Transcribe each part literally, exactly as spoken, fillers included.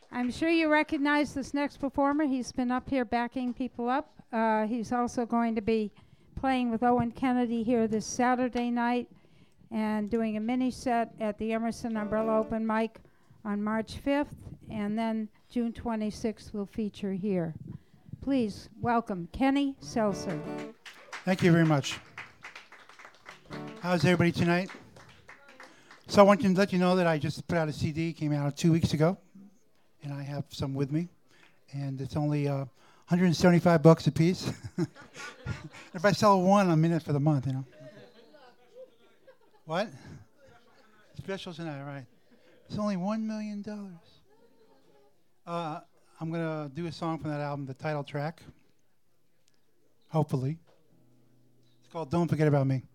I'm sure you recognize this next performer. He's been up here backing people up. Uh, he's also going to be playing with Owen Kennedy here this Saturday night and doing a mini set at the Emerson Umbrella Open Mic on March fifth, and then June twenty-sixth will feature here. Please welcome Kenny Seltzer. Thank you very much. How's everybody tonight? So I want to let you know that I just put out a C D, came out two weeks ago, and I have some with me, and it's only uh, one hundred seventy-five bucks a piece. If I sell one, I'm in it for the month, you know. What? Special tonight, right? It's only one million dollars. Uh, I'm gonna do a song from that album, the title track. Hopefully, it's called "Don't Forget About Me."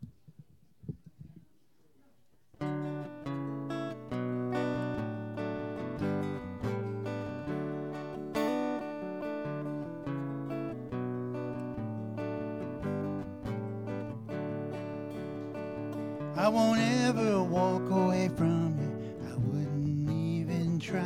I won't ever walk away from you, I wouldn't even try.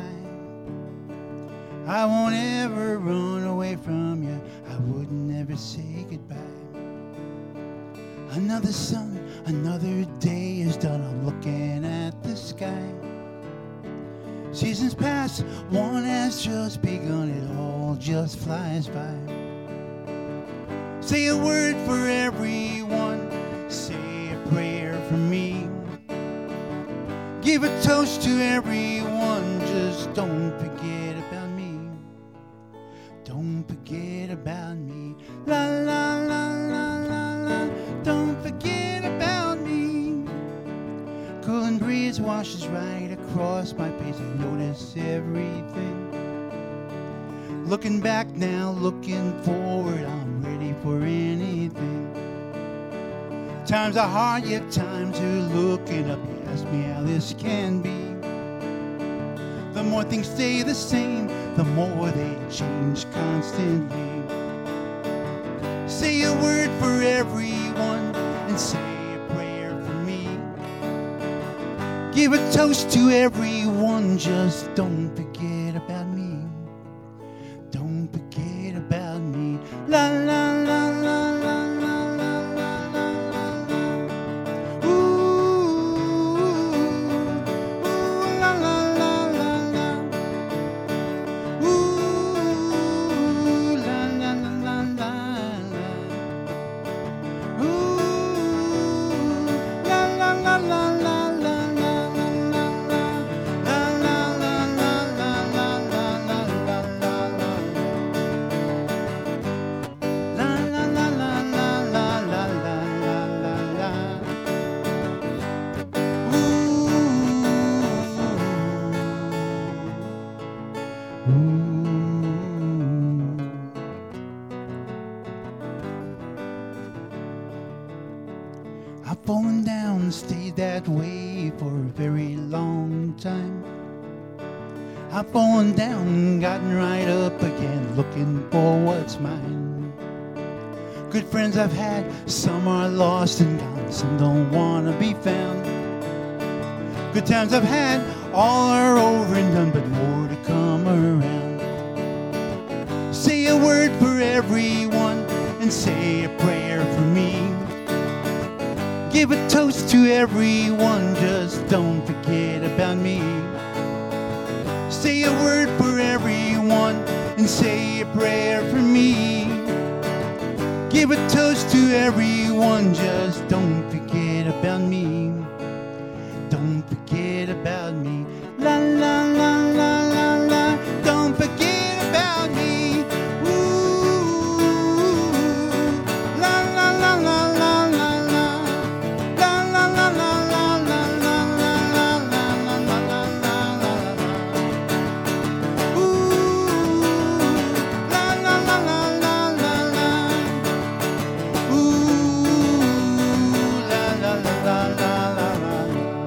I won't ever run away from you, I wouldn't ever say goodbye. Another sun, another day is done, I'm looking at the sky. Seasons pass, one has just begun, it all just flies by. Say a word for everyone, say a prayer for me. Give a toast to everyone, just don't forget about me. Don't forget about me. La la la la la la. Don't forget about me. Cooling breeze washes right across my face. I notice everything. Looking back now, looking forward, I'm ready for anything. Times are hard, yet times are looking up. You ask me how this can be. The more things stay the same, the more they change constantly. Say a word for everyone and say a prayer for me. Give a toast to everyone, just don't forget about me. Don't forget about me. La la la la la la la la la la. Ooh, ooh, la la la la la. Ooh, la la la la la. Ooh, la la la la la la la la la. La la la la la la la la la la. La la la la la la la la la la. Ooh. Ooh. I've fallen down and stayed that way for a very long time. I've fallen down and gotten right up again, looking for what's mine. Good friends I've had, some are lost and gone, some don't want to be found. Good times I've had, all are over and done, but more to come around. Say a word for everyone and say a prayer for me. Give a toast to everyone, just don't forget about me. Say a word for everyone and say a prayer for me. Give a toast to everyone, just don't forget about me. Don't forget about me. La la la la la la. Don't forget about me. Ooh. La la la la la la la. La la la la la la la la la la la la la la. Ooh. La la la la la la la. Ooh. La la la la la la la.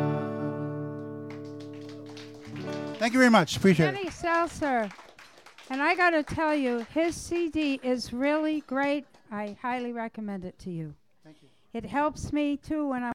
Thank you very much. Appreciate it. Kenny Seltzer. And I got to tell you, his C D is really great. I highly recommend it to you. Thank you. It helps me, too, when I'm